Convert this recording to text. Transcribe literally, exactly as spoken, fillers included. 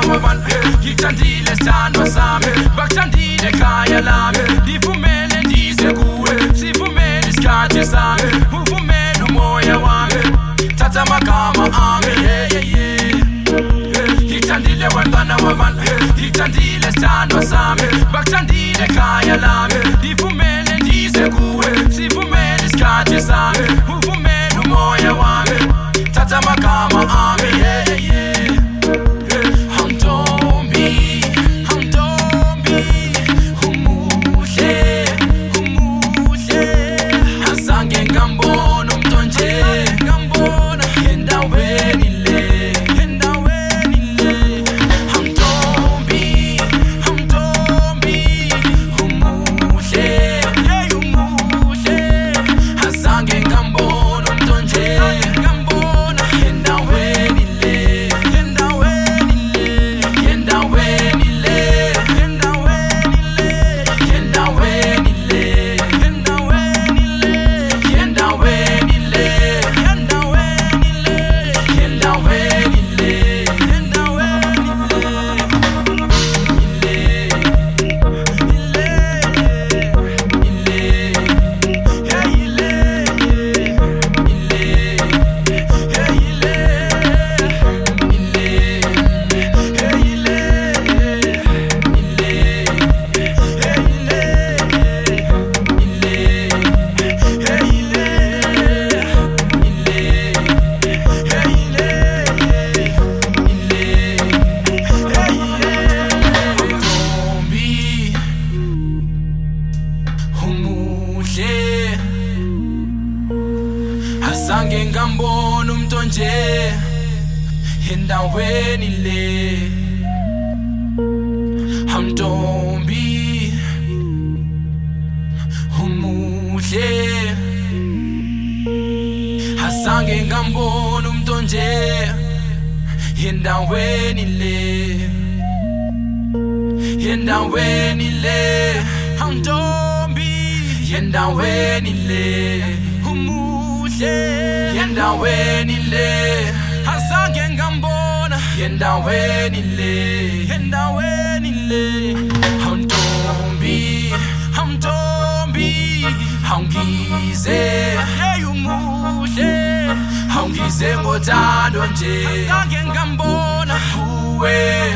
wabantu ngithandile sithandwa sami bakuthandile ekhaya lami ndivumele ndize kuwe sivumele isikhathi sami uvumele umoya wami thatha amagama ami ngithandile wantwana wabantu ngithandile sithandwa sami bakuthandile ekhaya lami ndivumele ndize kuwe sivumele isikhathi sami uvumele umoya wami thatha amagama ami Azange ngambona umuntu nje endaweni le Hamntombi umuhle Azange ngambona umuntu nje endaweni le endaweni le Hamntombi endaweni le Yendaweni le Azange ngambona Yendaweni le Yendaweni le Hamntombi Hamntombi Haungize Hey umuhle Haungize ngothando nje Azange ngambona Uwe